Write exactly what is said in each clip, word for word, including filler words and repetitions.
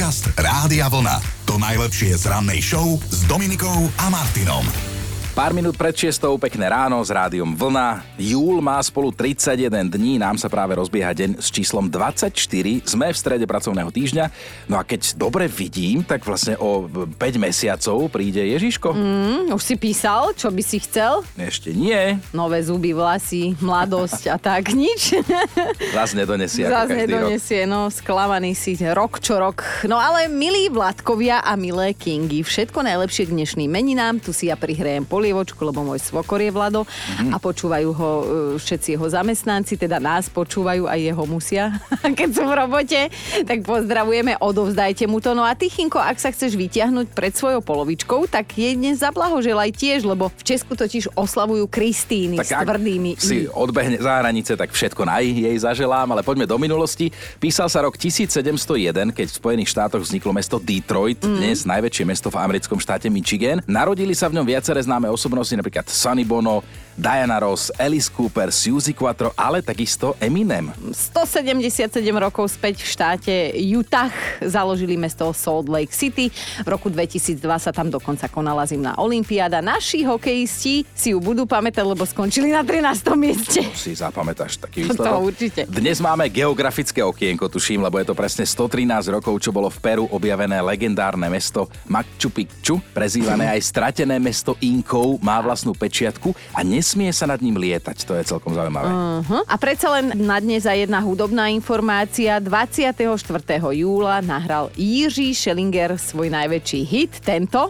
Podcast Rádia Vlna. To najlepšie z rannej show s Dominikou a Martinom. Pár minút pred šiestou, pekné ráno s Rádiom Vlna. Júl má spolu tridsaťjeden dní, nám sa práve rozbieha deň s číslom dvadsaťštyri. Sme v strede pracovného týždňa. No a keď dobre vidím, tak vlastne o päť mesiacov príde Ježiško. Mm, už si písal, čo by si chcel? Ešte nie. Nové zuby, vlasy, mladosť a tak, nič. Zas nedonesie ako Zas každý nedonesie, rok. no, sklamaný si rok čo rok. No ale milí Vládkovia a milé Kingy, všetko najlepšie k dnešným meninám. Tu si ja prihrejem polievočku, lebo môj svokor je Vlado mm-hmm. a počúvajú ho uh, všetci jeho zamestnanci, teda nás počúvajú aj jeho musia, keď sú v robote. Tak pozdravujeme, odovzdajte mu to. No a ty, Chinko, ak sa chceš vytiahnuť pred svojou polovičkou, tak jej dnes zablahoželaj tiež, lebo v Česku totiž oslavujú Kristíny tak s tvrdými si odbehne za hranice, tak všetko naj jej zaželám, ale poďme do minulosti. Písal sa rok tisícsedemstojeden, keď v Spojených štátoch vzniklo mesto Detroit, mm. dnes najväčšie mesto v americkom štáte Michigan. Narodili sa v ňom viaceré známe osobnosti, napríklad Sonny Bono, Diana Ross, Alice Cooper, Suzy Quattro, ale takisto Eminem. stosedemdesiatsedem rokov späť v štáte Utah založili mesto Salt Lake City. V roku dvetisícdva sa tam dokonca konala zimná olympiáda. Naši hokejisti si ju budú pamätať, lebo skončili na trinástom mieste. Si zapamätáš taký výsledok? To určite. Dnes máme geografické okienko, tuším, lebo je to presne stotrinásť rokov, čo bolo v Peru objavené legendárne mesto Machu Picchu, prezývané aj stratené mesto Inkov, má vlastnú pečiatku a nesmie sa nad ním lietať. To je celkom zaujímavé. Uh-huh. A predsa len na dnes aj jedna hudobná informácia. dvadsiateho štvrtého júla nahral Jiří Schellinger svoj najväčší hit, tento.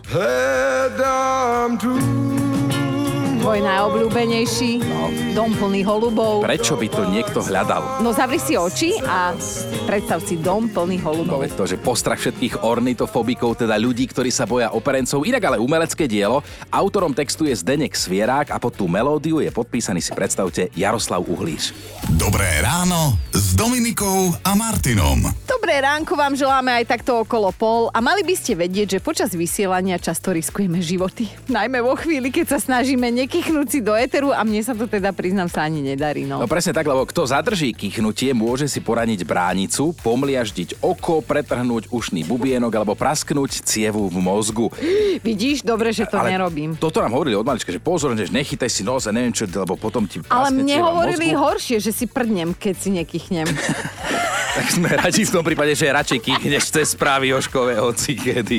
Tvoj najobľúbenejší, no. Dom plný holubov. Prečo by to niekto hľadal? No zavri si oči a predstav si dom plný holubov. No veď to, že postrach všetkých ornitofobikov, teda ľudí, ktorí sa boja operencov, inak ale umelecké dielo. Autorom textu je Zdeněk Svierák a pod tú melódiu je podpísaný, si predstavte, Jaroslav Uhlíř. Dobré ráno s Dominikou a Martinom. Dobré ránko vám želáme aj takto okolo pol a mali by ste vedieť, že počas vysielania často riskujeme životy. Najmä vo chvíli, keď sa snažíme nekýchnúť si do éteru a mne sa to teda, priznám, sa ani nedarí. No. no presne tak, lebo kto zadrží kýchnutie, môže si poraniť bránicu, pomliaždiť oko, pretrhnúť ušný bubienok alebo prasknúť cievu v mozgu. Vidíš, dobre, že to Ale nerobím. Toto nám hovorili od malička, že pozor, že nechytaj si nos a neviem čo, lebo potom ti praskne. Ale mne hovorili mozgu. Horšie, že si prdnem, keď si nekýchnem. Tak sme radi v tom prípade, že radšej kýchneš cez správy Jožkové hoci kedy.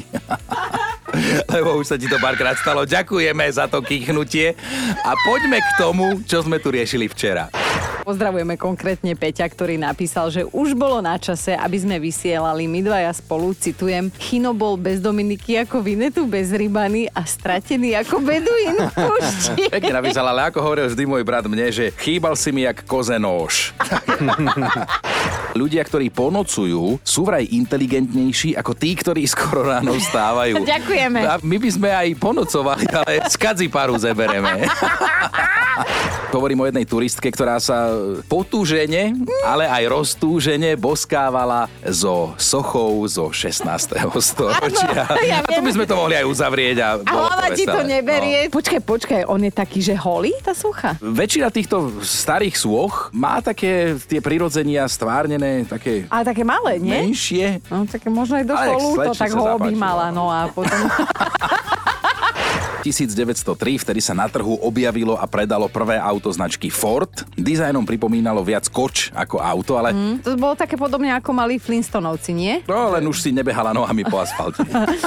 Lebo už sa ti to párkrát stalo. Ďakujeme za to kýchnutie a poďme k tomu, čo sme tu riešili včera. Pozdravujeme konkrétne Peťa, ktorý napísal, že už bolo na čase, aby sme vysielali my dvaja spolu, citujem, Chino bol bez Dominiky ako Vinetu bez rybany a stratený ako beduín v púšti. Pekne napísal, ale ako hovoril vždy môj brat mne, že chýbal si mi jak koze nôž. Ľudia, ktorí ponocujú, sú vraj inteligentnejší ako tí, ktorí skoro ráno vstávajú. Ďakujeme. A my by sme aj ponocovali, ale z kadziparu zebereme. Hovorím o jednej turistke, ktorá sa potúžene, ale aj roztúžene boskávala so sochou zo šestnásteho storočia. Áno, ja a tu by sme to mohli aj uzavrieť. A, a hlava ti to neberie. No. Počkaj, počkaj, on je taký, že holý, tá socha? Väčšina týchto starých sôch má také tie prirodzenia stvárnené, také... Ale také malé, nie? Menšie. No, také možno aj dosť ľúto, tak ho objímala, no a potom... tisícdeväťstotri, vtedy sa na trhu objavilo a predalo prvé auto značky Ford. Dizajnom pripomínalo viac koč ako auto, ale... Mm, to bolo také podobne ako mali Flintstonovci, nie? No, len už si nebehala nohami po asfalte.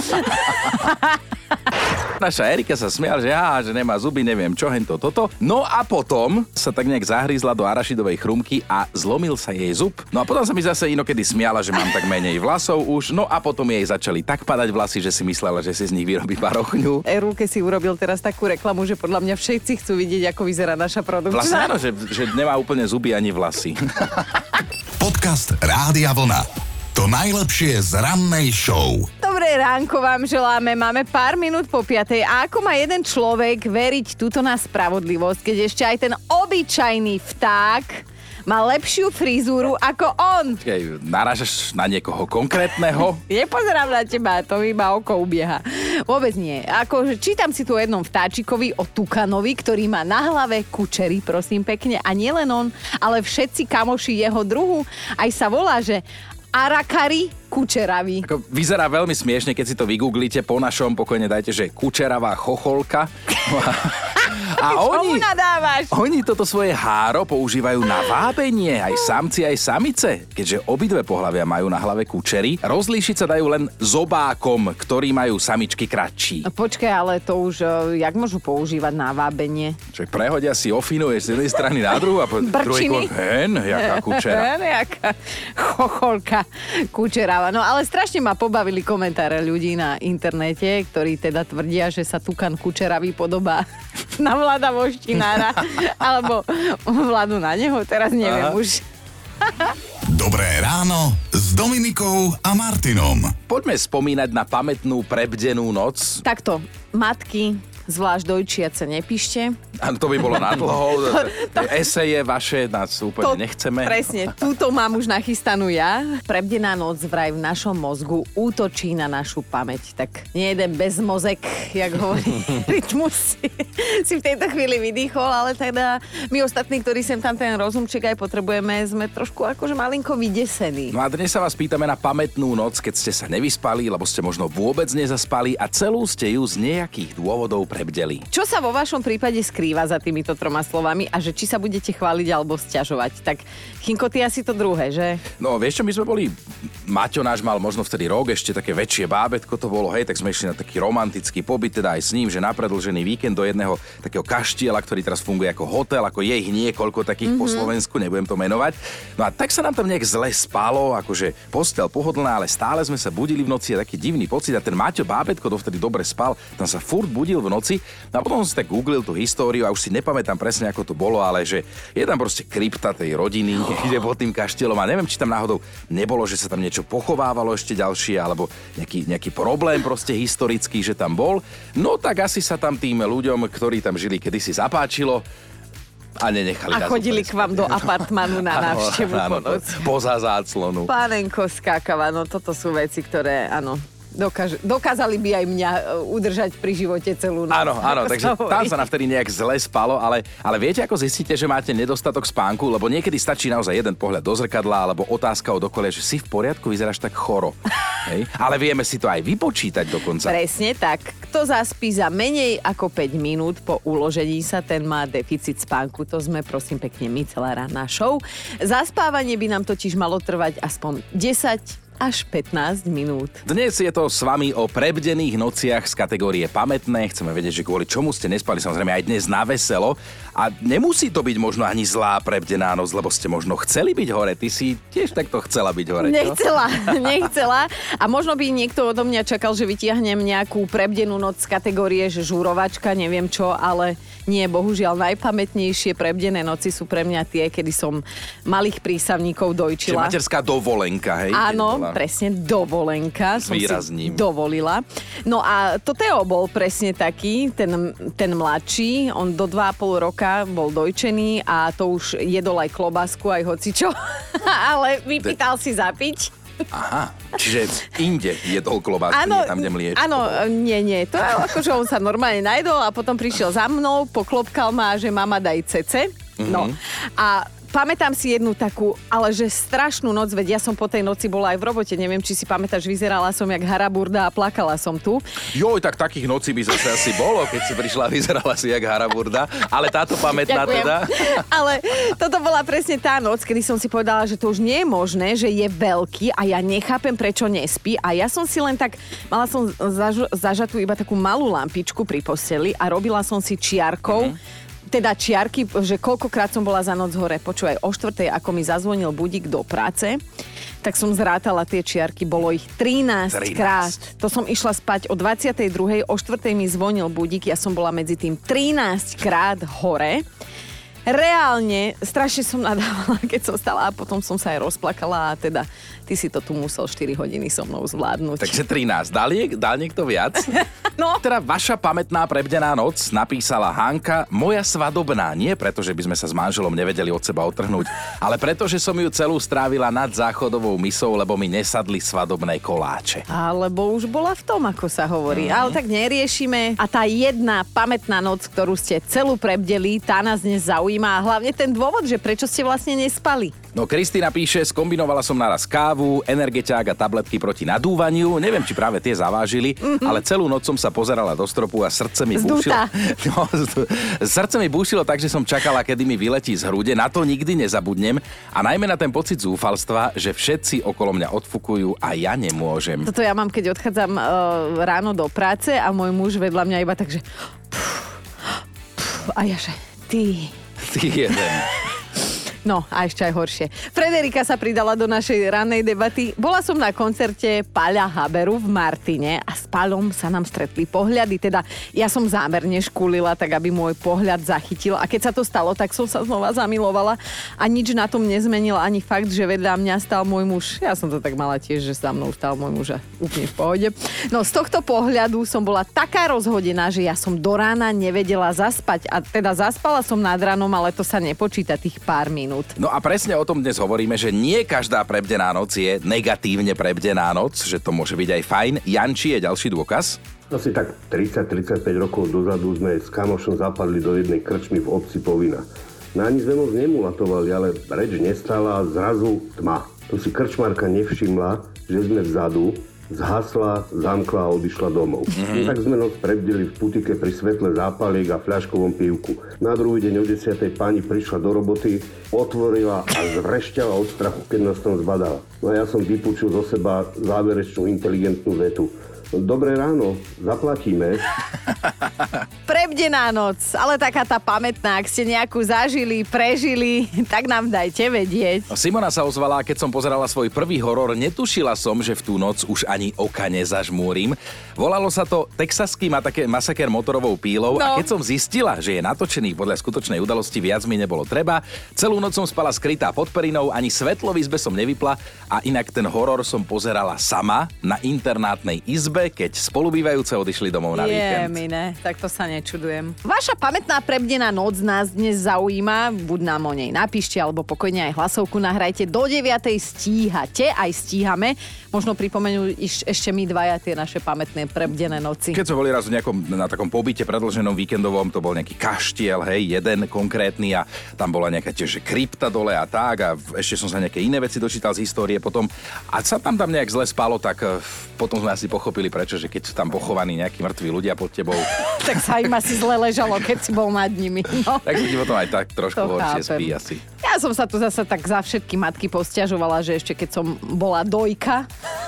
Naša Erika sa smiala, že á, že nemá zuby, neviem čo, hento, toto. No a potom sa tak nejak zahryzla do arašidovej chrumky a zlomil sa jej zub. No a potom sa mi zase inokedy smiala, že mám tak menej vlasov už. No a potom jej začali tak padať vlasy, že si myslela, že si z nich vyrobí parochňu. Erulke si urobil teraz takú reklamu, že podľa mňa všetci chcú vidieť, ako vyzerá naša produkcia. Vlastne áno, že, že nemá úplne zuby ani vlasy. Podcast Rádia Vlna. To najlepšie z rannej show. Dobré ránko vám želáme, máme pár minút po piatej a ako má jeden človek veriť tuto na spravodlivosť, keď ešte aj ten obyčajný vták má lepšiu frizúru ako on. Keď narážaš na niekoho konkrétneho? Nepozerám na teba, to mi iba oko ubieha. Vôbec nie. Akože čítam si tu o jednom vtáčikovi, o tukanovi, ktorý má na hlave kučery, prosím pekne. A nielen on, ale všetci kamoši jeho druhu. Aj sa volá, že Arakari Kučeravý. Ako vyzerá veľmi smiešne, keď si to vygooglíte po našom, pokojne dajte, že Kučeravá chocholka. A oni, oni toto svoje háro používajú na vábenie, aj samci, aj samice. Keďže obidve pohlavia majú na hlave kučery, rozlíšiť sa dajú len zobákom, ktorí majú samičky kratší. Počkaj, ale to už, jak môžu používať na vábenie? Čiže prehodia si ofinu z jednej strany na druhú a po druhej hen, jaká kučera. Hen, jaká chocholka Kučerava. No ale strašne ma pobavili komentáre ľudí na internete, ktorí teda tvrdia, že sa Tukan Kučeravý podobá na Vlada Voštinára, alebo Vladu na neho, teraz neviem. Aha. Už. Dobré ráno s Dominikou a Martinom. Poďme spomínať na pamätnú prebdenú noc. Takto, matky, zvlášť dojčiace, nepíšte. Áno, to by bolo nadlho. Eseje vaše nás úplne to, nechceme. Presne, túto mám už nachystanú ja. Prebdená noc vraj v našom mozgu útočí na našu pamäť. Tak nie jeden bezmozek, jak hovorí Rytmus, si v tejto chvíli vydýchol, ale teda my ostatní, ktorí sem tam ten rozumček aj potrebujeme, sme trošku akože malinko vydesení. No a dnes sa vás pýtame na pamätnú noc, keď ste sa nevyspali, lebo ste možno vôbec nezaspali a celú ste ju z nejakých dôvodov prebdeli. Čo sa vo vašom prípade skrýva za týmito troma slovami a že či sa budete chváliť alebo sťažovať? Tak Chinko, ty asi to druhé, že? No vieš čo, my sme boli, Maťo náš mal možno vtedy rok, ešte také väčšie bábätko to bolo, hej, tak sme išli na taký romantický pobyt, teda aj s ním, že na predĺžený víkend do jedného takého kaštiela, ktorý teraz funguje ako hotel, ako je ich niekoľko takých mm-hmm. po Slovensku, nebudem to menovať. No a tak sa nám tam nejak zle spalo, akože posteľ pohodlná, ale stále sme sa budili v noci, a taký divný pocit a ten Maťo bábätko dovtedy dobre spal, tam sa furt budil v noci. No a potom som si tak googlil tú históriu a už si nepamätám presne, ako to bolo, ale že je tam proste krypta tej rodiny, ide pod tým kaštielom a neviem, či tam náhodou nebolo, že sa tam niečo pochovávalo ešte ďalšie, alebo nejaký, nejaký problém proste historický, že tam bol. No tak asi sa tam tým ľuďom, ktorí tam žili, kedysi zapáčilo a nenechali nás. A chodili k vám do apartmanu na návštevu po noci. Poza záclonu. Pánenko skákava, no toto sú veci, ktoré, áno, Dokáž, dokázali by aj mňa udržať pri živote celú noc. Áno, áno, takže tam sa na vtedy nejak zle spalo, ale, ale viete, ako zistíte, že máte nedostatok spánku? Lebo niekedy stačí naozaj jeden pohľad do zrkadla alebo otázka od okolia, že si v poriadku, vyzeráš tak choro. Hej? Ale vieme si to aj vypočítať dokonca. Presne tak. Kto zaspí za menej ako päť minút po uložení sa, ten má deficit spánku. To sme prosím pekne my, celá ranná show. Zaspávanie by nám totiž malo trvať aspoň desať až pätnásť minút. Dnes je to s vami o prebdených nociach z kategórie pamätné. Chceme vedieť, že kvôli čomu ste nespali, samozrejme aj dnes na veselo. A nemusí to byť možno ani zlá prebdená noc, lebo ste možno chceli byť hore. Ty si tiež takto chcela byť hore. Nechcela, nechcela. A možno by niekto odo mňa čakal, že vytiahnem nejakú prebdenú noc z kategórie, že žurovačka, neviem čo, ale nie, bohužiaľ najpamätnejšie prebdené noci sú pre mňa tie, kedy som malých prísavníkov dojčila. Čiže materská dovolenka, hej? Áno, presne, dovolenka. S výrazním. Som si dovolila. No a to Teo bol presne taký, ten, ten mladší, on do dva a pol roka bol dojčený a to už jedol aj klobásku, aj hocičo, ale vypýtal si zapiť. Aha, čiže inde jedol klobásku, nie tam, kde mliečko. Áno, nie, nie, to je ako, že on sa normálne najedol a potom prišiel za mnou, poklopkal ma, že mama daj cece. Mm-hmm. No a pamätám si jednu takú, ale že strašnú noc, veď ja som po tej noci bola aj v robote, neviem, či si pamätáš, vyzerala som jak haraburda a plakala som tu. Joj, tak takých nocí by zase asi bolo, keď si prišla a vyzerala si jak haraburda, ale táto pamätná teda. Ale toto bola presne tá noc, kedy som si povedala, že to už nie je možné, že je veľký a ja nechápem, prečo nespí a ja som si len tak, mala som zaž- zažatú iba takú malú lampičku pri posteli a robila som si čiarkou, mm-hmm. teda čiarky, že koľkokrát som bola za noc hore. Počúvaj, o štvrtej, ako mi zazvonil budík do práce, tak som zrátala tie čiarky, bolo ich trinásť krát. To som išla spať o dvadsiatej druhej, o štvrtej mi zvonil budík, ja som bola medzi tým trinásť krát hore. Reálne, strašne som nadávala, keď som stala a potom som sa aj rozplakala a teda ty si to tu musel štyri hodiny so mnou zvládnuť. Takže trinásť. Dal, niek- dal niekto viac? No. Teda vaša pamätná prebdená noc napísala Hanka, moja svadobná. Nie preto, že by sme sa s manželom nevedeli od seba otrhnúť, ale preto, že som ju celú strávila nad záchodovou misou, lebo mi nesadli svadobné koláče. Alebo už bola v tom, ako sa hovorí. Mm. Ale tak neriešime. A tá jedna pamätná noc, ktorú ste celú prebdeli, tá nás dnes zaujíma. zaujíma a hlavne ten dôvod, že prečo ste vlastne nespali. No Kristína píše, skombinovala som naraz kávu, energeťák a tabletky proti nadúvaniu. Neviem, či práve tie zavážili, mm-hmm. ale celú noc som sa pozerala do stropu a srdce mi búšilo. No, srdce mi búšilo tak, že som čakala, kedy mi vyletí z hrude. Na to nikdy nezabudnem. A najmä na ten pocit zúfalstva, že všetci okolo mňa odfukujú a ja nemôžem. Toto ja mám, keď odchádzam uh, ráno do práce a môj muž vedľa mňa iba tak, že... A ja že, ty... Ty jeden... No a ešte aj horšie. Frederika sa pridala do našej rannej debaty. Bola som na koncerte Paľa Haberu v Martine a s Paľom sa nám stretli pohľady. Teda ja som zámerne škúlila, tak aby môj pohľad zachytil. A keď sa to stalo, tak som sa znova zamilovala a nič na tom nezmenil ani fakt, že vedľa mňa stal môj muž. Ja som to tak mala tiež, že za mnou stal môj muž a úplne v pohode. No z tohto pohľadu som bola taká rozhodená, že ja som do rána nevedela zaspať. A teda zaspala som nad ranom, ale to sa nepočíta tých pár minút. No a presne o tom dnes hovoríme, že nie každá prebdená noc je negatívne prebdená noc, že to môže byť aj fajn. Janči je ďalší dôkaz. Asi tak tridsať tridsaťpäť rokov dozadu sme s kamošom zapadli do jednej krčmy v obci Povina. Na ani sme moc nemulatovali, ale reč nestala a zrazu tma. To si krčmárka nevšimla, že sme vzadu, zhasla, zamkla a odišla domov. Mm-hmm. Tak sme noc prebdeli v putike pri svetle zápaliek a fľaškovom pivku. Na druhý deň o desiatej pani prišla do roboty, otvorila a zvrešťala od strachu, keď nás tam zbadala. No a ja som vypúčil zo seba záverečnú inteligentnú vetu. Dobré ráno, zaplatíme. Prebdená noc, ale taká tá pamätná, ak ste nejakú zažili, prežili, tak nám dajte vedieť. Simona sa ozvala, keď som pozerala svoj prvý horor, netušila som, že v tú noc už ani oka nezažmúrim. Volalo sa to Texaský masakér motorovou pílou no. A keď som zistila, že je natočený podľa skutočnej udalosti, viac mi nebolo treba. Celú noc som spala skrytá pod perinou, ani svetlo v izbe som nevypla a inak ten horor som pozerala sama na internátnej izbe, keď spolubývajúce odišli domov na víkend. Je, mine, tak to sa nečudujem. Vaša pamätná prebdená noc nás dnes zaujíma, buď nám o nej napíšte, alebo pokojne aj hlasovku nahrajte. Do deviatej stíhate, aj stíhame. Možno pripomenú ešte my dvaja tie naše pamätné prebdené noci. Keď sme boli raz v nejakom, na takom pobyte predĺženom víkendovom, to bol nejaký kaštiel, hej, jeden konkrétny a tam bola nejaká tiež krypta dole a tak a ešte som sa nejaké iné veci dočítal z histórie potom a sa tam tam nejak zle spalo, tak potom sme asi pochopili prečo, že keď sú tam pochovaní nejakí mŕtvi ľudia pod tebou. Tak sa im asi zle ležalo, keď si bol nad nimi. No. Tak si ti potom aj tak trošku horšie spí asi. Ja som sa tu zase tak za všetky matky posťažovala, že ešte keď som bola dojka,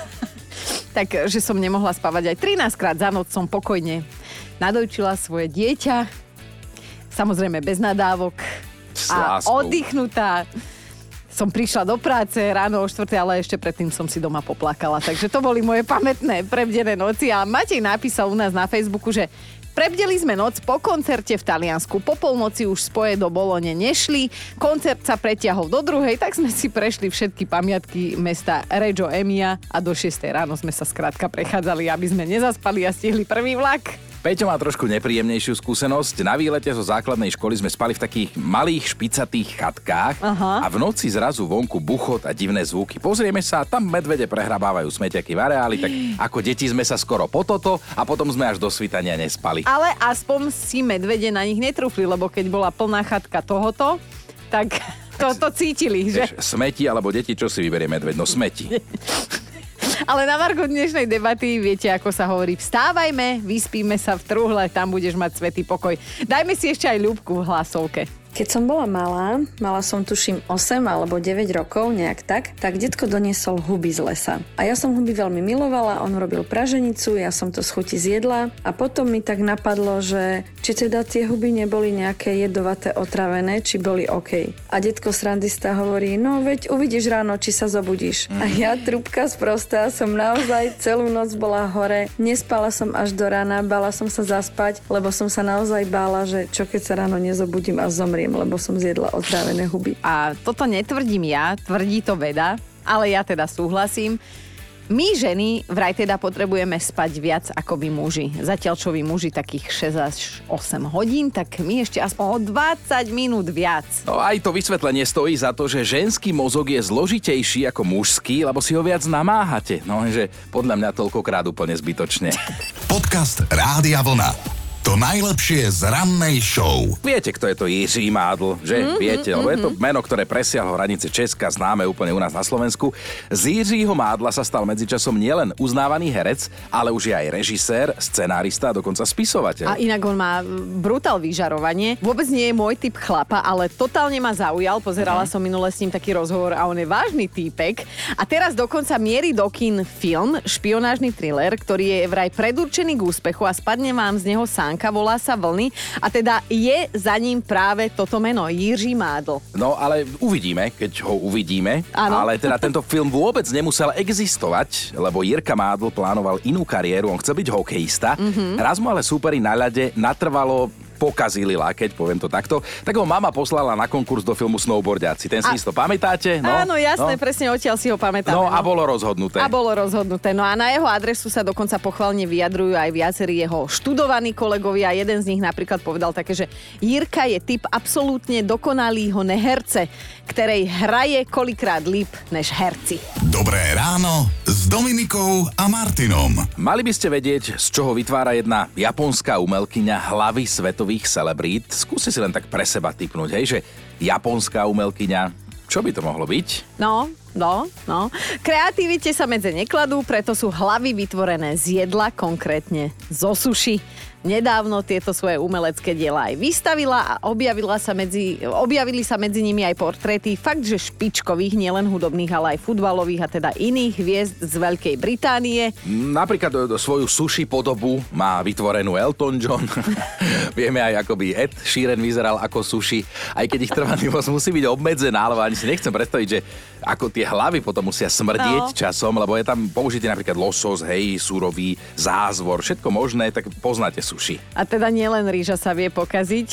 tak že som nemohla spávať aj trinásťkrát za noc som pokojne nadojčila svoje dieťa. Samozrejme bez nadávok. A oddychnutá. Som prišla do práce ráno o štvrtej, ale ešte predtým som si doma poplakala. Takže to boli moje pamätné prebdené noci. A Matej napísal u nás na Facebooku, že prebdeli sme noc po koncerte v Taliansku. Po polnoci už spoje do Bolone nešli. Koncert sa pretiahol do druhej, tak sme si prešli všetky pamiatky mesta Reggio Emilia a do šiestej ráno sme sa skrátka prechádzali, aby sme nezaspali a stihli prvý vlak. Peťo má trošku nepríjemnejšiu skúsenosť. Na výlete zo základnej školy sme spali v takých malých špicatých chatkách. Aha. A v noci zrazu vonku buchot a divné zvuky. Pozrieme sa, tam medvede prehrabávajú smeťaky v areáli, tak ako deti sme sa skoro po toto a potom sme až do svitania nespali. Ale aspoň si medvede na nich netrúfli, lebo keď bola plná chatka tohoto, tak to, to cítili, že? Smeti alebo deti, čo si vyberie medveď? No smeti. Ale na margo dnešnej debaty viete, ako sa hovorí, vstávajme, vyspíme sa v truhle, tam budeš mať svätý pokoj. Dajme si ešte aj Ľubku v hlasovke. Keď som bola malá, mala som tuším osem alebo deväť rokov, nejak tak, tak detko doniesol huby z lesa. A ja som huby veľmi milovala, on robil praženicu, ja som to z chuti zjedla a potom mi tak napadlo, že či teda tie huby neboli nejaké jedovaté, otravené, či boli OK. A detko srandista hovorí, no veď uvidíš ráno, či sa zobudíš. A ja, trúbka sprostá, som naozaj celú noc bola hore, nespala som až do rána, bála som sa zaspať, lebo som sa naozaj bála, že čo keď sa ráno nezobudím a zomriem, lebo som zjedla otrávené huby. A toto netvrdím ja, tvrdí to veda, ale ja teda súhlasím. My ženy vraj teda potrebujeme spať viac ako vy muži. Zatiaľ čo vy muži takých šesť až osem hodín, tak my ešte aspoň o dvadsať minút viac. No aj to vysvetlenie stojí za to, že ženský mozog je zložitejší ako mužský, lebo si ho viac namáhate. No, že podľa mňa toľkokrát úplne zbytočne. Podcast Rádia Vlna. To najlepšie z rannej show. Viete, kto je to Jiří Mádl, že? Mm-hmm, Viete, lebo mm-hmm. je to meno, ktoré presiahlo hranice Česka, známe úplne u nás na Slovensku. Z Jiřího Mádla sa stal medzičasom nielen uznávaný herec, ale už je aj režisér, scenárista a dokonca spisovateľ. A inak on má brutál vyžarovanie. Vôbec nie je môj typ chlapa, ale totálne ma zaujal. Pozerala som minule s ním taký rozhovor a on je vážny týpek. A teraz dokonca mierí do kín film, špionážny thriller, ktorý je vraj predurčený k úspechu a spadne vám z neho sánka, volá sa Vlny a teda je za ním práve toto meno, Jiří Mádl. No ale uvidíme, keď ho uvidíme. Áno. Ale teda tento film vôbec nemusel existovať, lebo Jirka Mádl plánoval inú kariéru, on chcel byť hokejista. Mm-hmm. Raz mu ale súperi na ľade natrvalo pokazili lakeť, poviem to takto, tak ho mama poslala na konkurs do filmu Snowboardiaci. Ten si a... isto pamätáte? No, áno, jasné, no. presne odtiaľ si ho pamätáme. No, no a bolo rozhodnuté. A bolo rozhodnuté. No a na jeho adresu sa dokonca pochválne vyjadrujú aj viacerí jeho študovaní kolegovia. Jeden z nich napríklad povedal také, že Jirka je typ absolútne dokonalýho neherce, ktorej hraje kolikrát líp než herci. Dobré ráno s Dominikou a Martinom. Mali by ste vedieť, z čoho vytvára jedna japonská umelkyňa hlavy svetových celebrít. Skúste si len tak pre seba tipnúť, hej, že japonská umelkyňa, čo by to mohlo byť? No, no, no. Kreativite sa medze nekladú, preto sú hlavy vytvorené z jedla, konkrétne zo suši. Nedávno tieto svoje umelecké diela aj vystavila a objavila sa medzi, objavili sa medzi nimi aj portréty fakt, že špičkových, nielen hudobných, ale aj futbalových a teda iných hviezd z Veľkej Británie. Napríklad do, do svoju sushi podobu má vytvorenú Elton John. Vieme aj, ako by Ed Sheeran vyzeral ako sushi, aj keď ich trvanlivosť musí byť obmedzená, ale ani si nechcem predstaviť, že ako tie hlavy potom musia smrdieť no. časom, lebo je tam použitý napríklad losos, hej, surový zázvor, všetko možné, tak poznáte sushi. A teda nielen rýža sa vie pokaziť.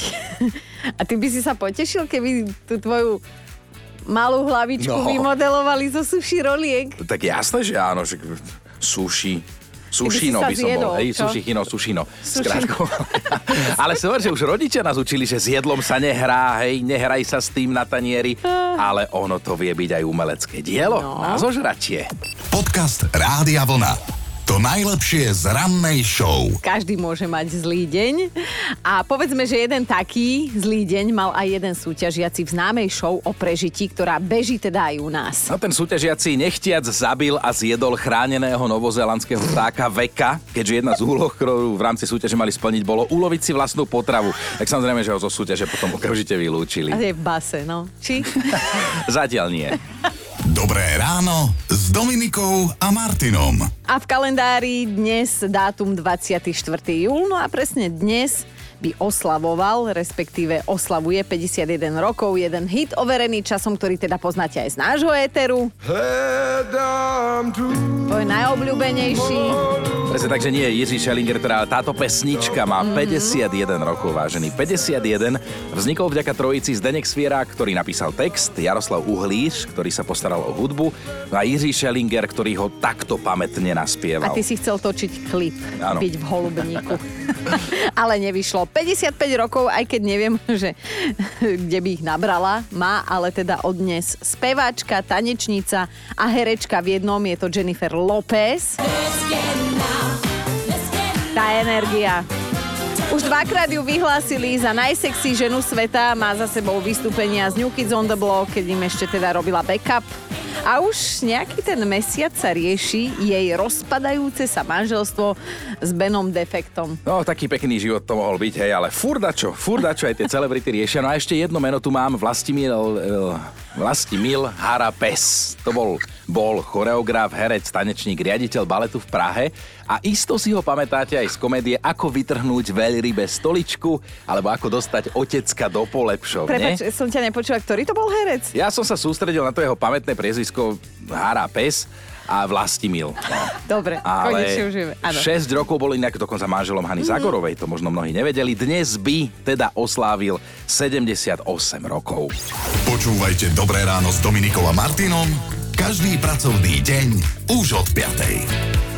A ty by si sa potešil, keby tú tvoju malú hlavičku no. vymodelovali zo sushi roliek? Tak jasné, že áno, že sushi... Sušino by som zjedol, bol, hej, sušichino, sušino. Skrátko. Ale som že už rodičia nás učili, že s jedlom sa nehrá, hej, nehraj sa s tým na tanieri, ale ono to vie byť aj umelecké dielo no. na zožratie. Podcast Rádia Vlna. To najlepšie z rannej show. Každý môže mať zlý deň a povedzme, že jeden taký zlý deň mal aj jeden súťažiaci v známej show o prežití, ktorá beží teda aj u nás. No ten súťažiaci nechtiac zabil a zjedol chráneného novozelandského vtáka Veka, keďže jedna z úloh, ktorú v rámci súťaže mali splniť, bolo uloviť si vlastnú potravu. Tak samozrejme, že ho zo súťaže potom okamžite vylúčili. A je v base, no. Či? Zatiaľ nie. Dobré ráno s Dominikou a Martinom. A v kalendári dnes dátum dvadsiateho štvrtého júla, no a presne dnes by oslavoval, respektíve oslavuje päťdesiatjeden rokov, jeden hit overený časom, ktorý teda poznáte aj z nášho éteru. To je najobľúbenejší. Presne, takže nie je Jiří Schellinger, teda táto pesnička má mm-hmm. päťdesiatjeden rokov, vážený. päťdesiatjeden vznikol vďaka trojici Zdeněk Sviera, ktorý napísal text, Jaroslav Uhlíř, ktorý sa postaral o hudbu, no a Jiří Schellinger, ktorý ho takto pamätne naspieval. A ty si chcel točiť klip, ano. byť v holubníku. Ale nevyšlo. päťdesiatpäť rokov, aj keď neviem, že kde by ich nabrala, má ale teda od dnes speváčka, tanečnica a herečka v jednom, je to Jennifer Lopez. Tá energia. Už dvakrát ju vyhlásili za najsexy ženu sveta, má za sebou vystúpenia z New Kids on the Block, keď im ešte teda robila backup. A už nejaký ten mesiac sa rieši jej rozpadajúce sa manželstvo s Benom Defektom. No, taký pekný život to mohol byť, hej, ale furdačo, furdačo aj tie celebrity riešia. No a ešte jedno meno tu mám, Vlastimil, Vlastimil Harapes. To bol, bol choreograf, herec, tanečník, riaditeľ baletu v Prahe a isto si ho pamätáte aj z komédie Ako vytrhnúť veľrybe stoličku alebo Ako dostať otecka do polepšov, nie? Prepáč, som ťa nepočula, ktorý to bol herec? Ja som sa sústredil na to jeho pamätné priezvisko Harapes a Vlastimil. No. Dobre, ale konečne už vieme. šesť rokov bol inak dokonca manželom Hany mm. Zagorovej, to možno mnohí nevedeli. Dnes by teda oslávil sedemdesiatosem rokov. Počúvajte Dobré ráno s Dominikou a Martinom každý pracovný deň už od piatej.